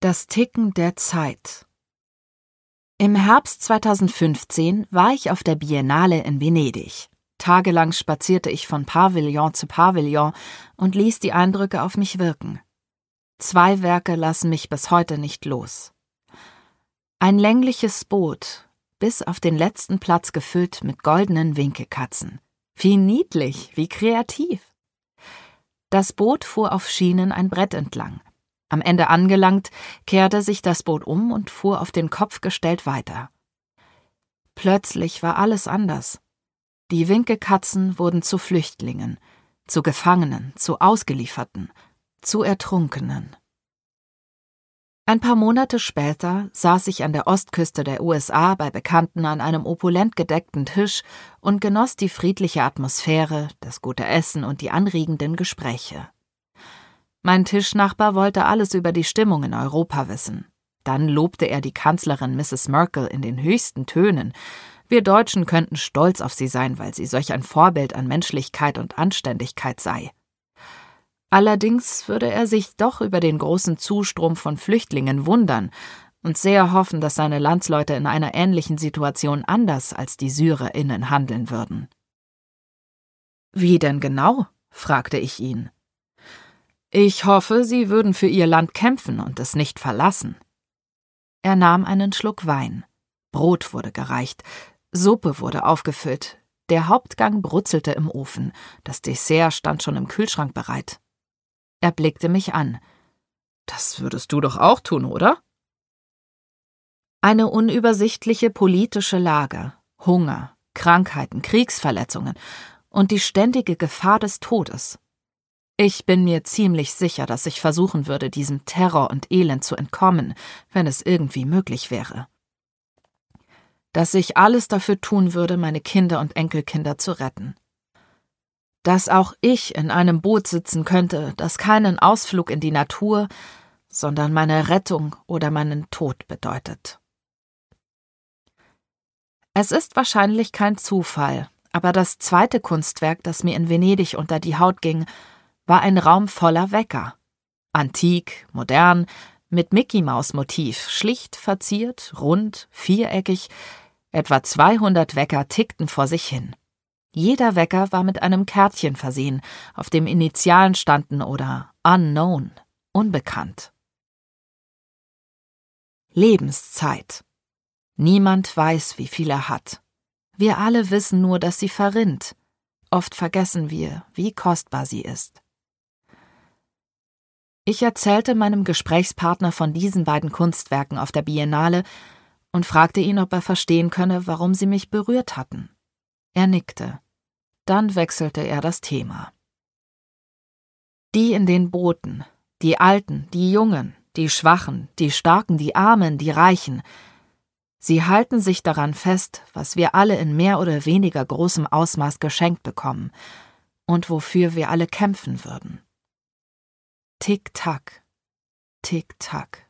Das Ticken der Zeit. Im Herbst 2015 war ich auf der Biennale in Venedig. Tagelang spazierte ich von Pavillon zu Pavillon und ließ die Eindrücke auf mich wirken. 2 Werke lassen mich bis heute nicht los. Ein längliches Boot, bis auf den letzten Platz gefüllt mit goldenen Winkekatzen. Wie niedlich, wie kreativ. Das Boot fuhr auf Schienen ein Brett entlang. Am Ende angelangt, kehrte sich das Boot um und fuhr auf den Kopf gestellt weiter. Plötzlich war alles anders. Die Winkekatzen wurden zu Flüchtlingen, zu Gefangenen, zu Ausgelieferten, zu Ertrunkenen. Ein paar Monate später saß ich an der Ostküste der USA bei Bekannten an einem opulent gedeckten Tisch und genoss die friedliche Atmosphäre, das gute Essen und die anregenden Gespräche. Mein Tischnachbar wollte alles über die Stimmung in Europa wissen. Dann lobte er die Kanzlerin Mrs. Merkel in den höchsten Tönen. Wir Deutschen könnten stolz auf sie sein, weil sie solch ein Vorbild an Menschlichkeit und Anständigkeit sei. Allerdings würde er sich doch über den großen Zustrom von Flüchtlingen wundern und sehr hoffen, dass seine Landsleute in einer ähnlichen Situation anders als die SyrerInnen handeln würden. »Wie denn genau?« fragte ich ihn. »Ich hoffe, Sie würden für Ihr Land kämpfen und es nicht verlassen.« Er nahm einen Schluck Wein. Brot wurde gereicht, Suppe wurde aufgefüllt, der Hauptgang brutzelte im Ofen, das Dessert stand schon im Kühlschrank bereit. Er blickte mich an. »Das würdest du doch auch tun, oder?« Eine unübersichtliche politische Lage, Hunger, Krankheiten, Kriegsverletzungen und die ständige Gefahr des Todes. Ich bin mir ziemlich sicher, dass ich versuchen würde, diesem Terror und Elend zu entkommen, wenn es irgendwie möglich wäre. Dass ich alles dafür tun würde, meine Kinder und Enkelkinder zu retten. Dass auch ich in einem Boot sitzen könnte, das keinen Ausflug in die Natur, sondern meine Rettung oder meinen Tod bedeutet. Es ist wahrscheinlich kein Zufall, aber das zweite Kunstwerk, das mir in Venedig unter die Haut ging, war ein Raum voller Wecker. Antik, modern, mit Mickey-Maus-Motiv, schlicht verziert, rund, viereckig. Etwa 200 Wecker tickten vor sich hin. Jeder Wecker war mit einem Kärtchen versehen, auf dem Initialen standen oder unknown, unbekannt. Lebenszeit. Niemand weiß, wie viel er hat. Wir alle wissen nur, dass sie verrinnt. Oft vergessen wir, wie kostbar sie ist. Ich erzählte meinem Gesprächspartner von diesen beiden Kunstwerken auf der Biennale und fragte ihn, ob er verstehen könne, warum sie mich berührt hatten. Er nickte. Dann wechselte er das Thema. Die in den Booten, die Alten, die Jungen, die Schwachen, die Starken, die Armen, die Reichen, sie halten sich daran fest, was wir alle in mehr oder weniger großem Ausmaß geschenkt bekommen und wofür wir alle kämpfen würden. Tick-Tack, Tick-Tack.